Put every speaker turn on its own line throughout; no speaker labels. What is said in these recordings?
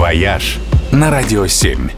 «Вояж» на Радио 7.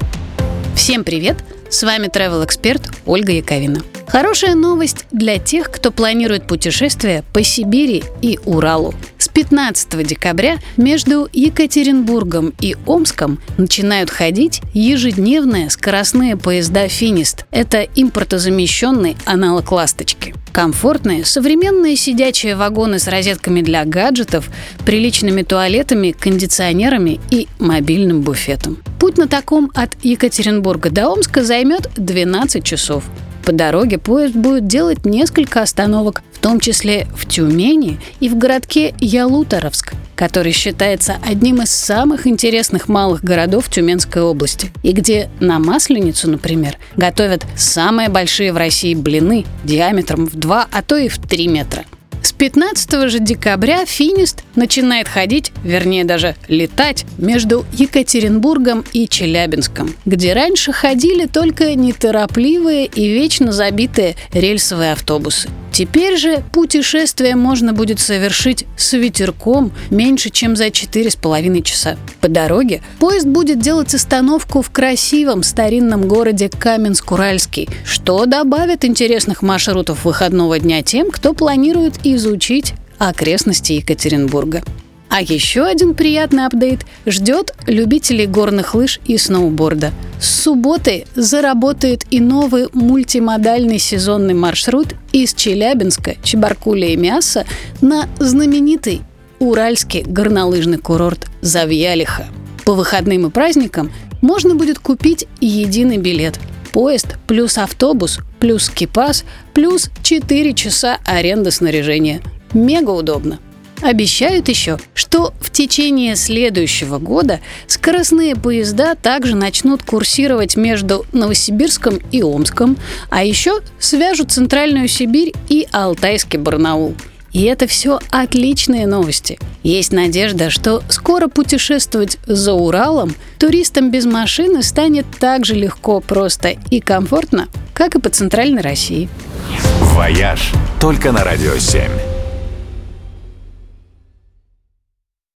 Всем привет! С вами travel-эксперт Ольга Яковина. Хорошая новость для тех, кто планирует путешествие по Сибири и Уралу. С 15 декабря между Екатеринбургом и Омском начинают ходить ежедневные скоростные поезда «Финист». Это импортозамещенный аналог «Ласточки». Комфортные, современные сидячие вагоны с розетками для гаджетов, приличными туалетами, кондиционерами и мобильным буфетом. Путь на таком от Екатеринбурга до Омска займет 12 часов. По дороге поезд будет делать несколько остановок, в том числе в Тюмени и в городке Ялуторовск, который считается одним из самых интересных малых городов Тюменской области, и где на Масленицу, например, готовят самые большие в России блины диаметром в 2, а то и в 3 метра. С 15 же декабря «Финист» начинает ходить, вернее даже летать, между Екатеринбургом и Челябинском, где раньше ходили только неторопливые и вечно забитые рельсовые автобусы. Теперь же путешествие можно будет совершить с ветерком меньше, чем за 4,5 часа. По дороге поезд будет делать остановку в красивом старинном городе Каменск-Уральский, что добавит интересных маршрутов выходного дня тем, кто планирует изучить окрестности Екатеринбурга. А еще один приятный апдейт ждет любителей горных лыж и сноуборда. С субботы заработает и новый мультимодальный сезонный маршрут из Челябинска, Чебаркуля и Миасса на знаменитый уральский горнолыжный курорт Завьялиха. По выходным и праздникам можно будет купить единый билет. Поезд плюс автобус плюс скипас плюс 4 часа аренды снаряжения. Мега удобно. Обещают еще, что в течение следующего года скоростные поезда также начнут курсировать между Новосибирском и Омском, а еще свяжут Центральную Сибирь и Алтайский Барнаул. И это все отличные новости. Есть надежда, что скоро путешествовать за Уралом туристам без машины станет так же легко, просто и комфортно, как и по Центральной России.
«Вояж» только на Радио 7.